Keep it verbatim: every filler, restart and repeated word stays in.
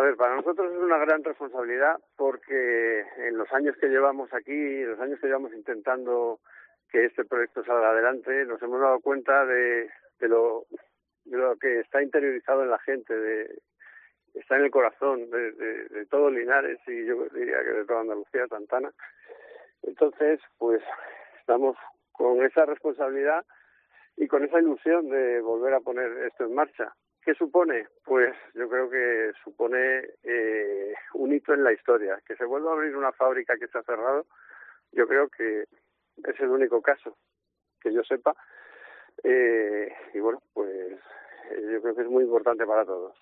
ver, para nosotros es una gran responsabilidad porque en los años que llevamos aquí, en los años que llevamos intentando que este proyecto salga adelante, nos hemos dado cuenta de, de, lo, de lo que está interiorizado en la gente, de, está en el corazón de, de, de todo Linares y yo diría que de toda Andalucía, Santana. Entonces, pues estamos con esa responsabilidad y con esa ilusión de volver a poner esto en marcha. ¿Qué supone? Pues yo creo que supone eh, un hito en la historia. Que se vuelva a abrir una fábrica que se ha cerrado, yo creo que es el único caso que yo sepa. Eh, y bueno, pues yo creo que es muy importante para todos.